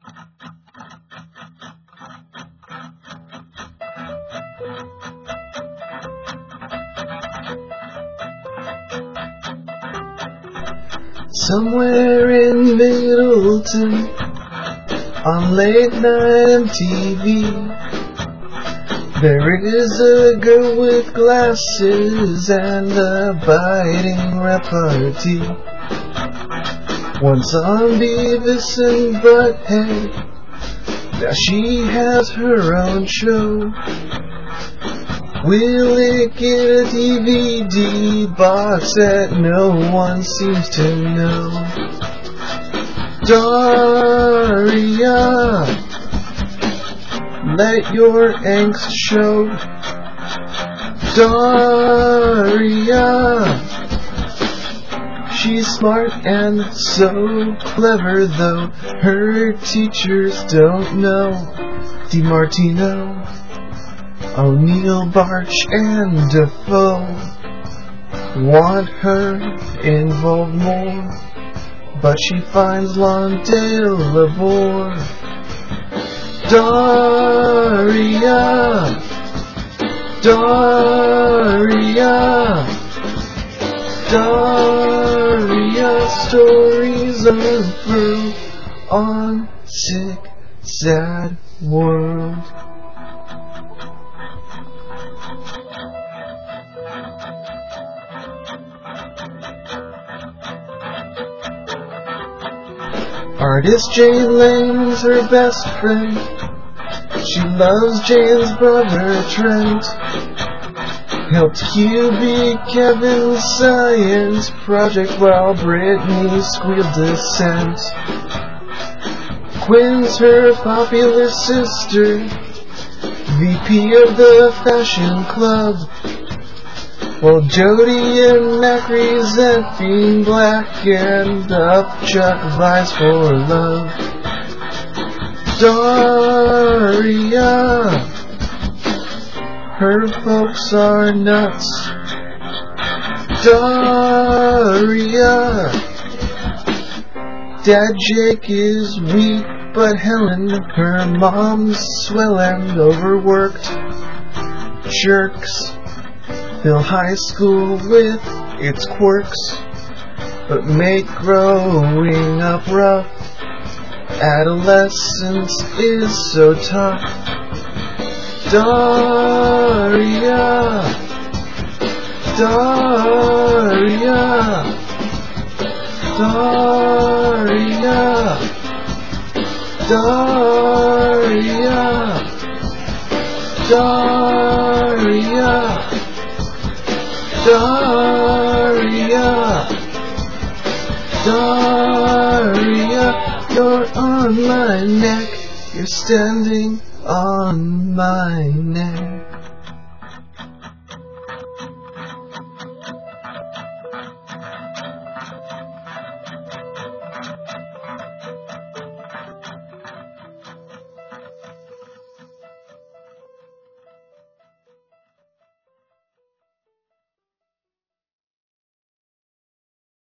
Somewhere in Middleton, on late night MTV, there is a girl with glasses and a biting repartee. Once on Beavis and Butthead, now she has her own show. Will it get a DVD box that no one seems to know? Daria, let your angst show. Daria, she's smart and so clever, though her teachers don't know. DiMartino, O'Neill, Barch, and Defoe want her involved more, but she finds Lawndale a bore. Daria, Daria, Daria, stories unfurled on Sick, Sad World. Artist Jane Lane's her best friend. She loves Jane's brother Trent. Helped QB Kevin's science project while Brittany squealed dissent. Quinn's her popular sister, VP of the fashion club, while Jody and Mac resent being black and Upchuck vies for love. Daria, her folks are nuts. Daria, Dad Jake is weak, but Helen, her mom's swell and overworked. Jerks fill high school with its quirks, but make growing up rough. Adolescence is so tough. Daria, Daria, Daria, Daria, Daria, Daria, Daria, you're on my neck, you're standing on my neck.